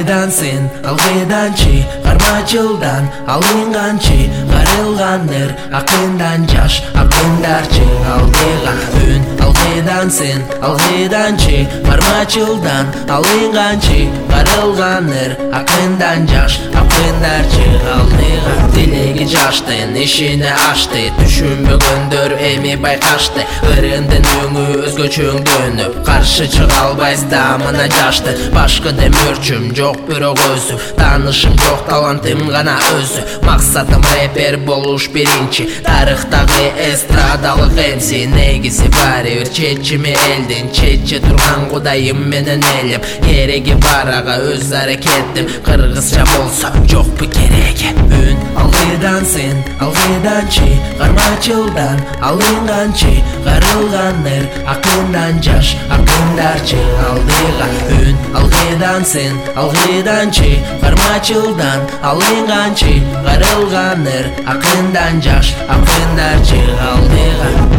Алгыйдансың, алгыйданчы, кармачылдан алынганчы, карылганыр акындан жаш, акындарчы алдыга үн. Алгыйдансың, алгыйданчы, кармачылдан алынганчы, карылганыр акындан жаш, акындарчы алдыга. Тилеги жаштын, ишини ашты, түшүнбөгөндөр эми байкашты. Ырындын өңү өзгөчөңдөнүп, каршы чыга албайсыз да мына жашты. Башка демөрчүм жок бирок өзүм, таанышым жок талантым гана өзү. Максатым рэпер болуш биринчи, тарыхтагы эстрадалык эмси. Негизи баары бир чечими элдин, чече турган кудайым менен элим. Кереги бар ага өз аракетим, кыргызча болсо жокпу кереги. Үн алгыйдансың, алгыйданчы, кармачылдан алынганчы, карылганыр акындан жаш, акындарчы алдыга үн. Алгыйдансың, алгыйданчы, кармачылдан алынганчы, карылганыр акындан жаш, акындарчы алдыга.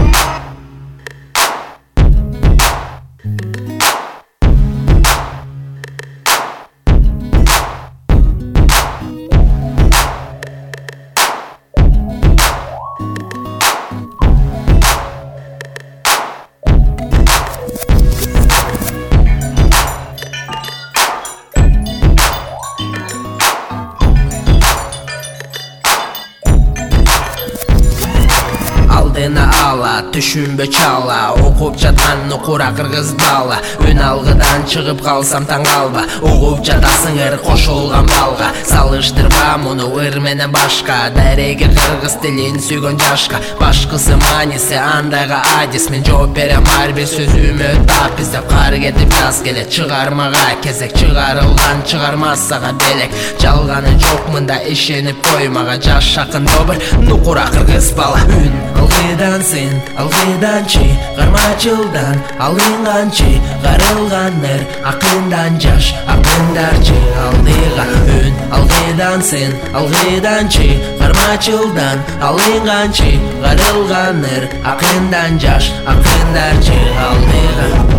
Алдына ала, түшүнбө чала, окуп жаткан нукура кыргыз бала. Үн алгыдан чыгып калсам таң калба, угуп жатасың ыр кошулган балга. Салыштырба муну ыр менен башка, дареги кыргыз тилин сүйгөн жашка. Башкысы маниси андайга адис, мен жооп берем ар бир сөзүмө тап издеп. Кар кетип жаз келет, чыгармага кезек, чыгарылган чыгармасага белек. Жалганы жок мында, ишенип коймага, жаш акын добур нукура кыргыз бала. Үн алгыйдансың, алгыйданчы, кармачылдан алынганчы, карылганыр акындан жаш, акындарчы алдыга үн. Алгыйдансың, алгыйданчы, кармачылдан алынганчы, карылганыр акындан жаш, акындарчы алдыга.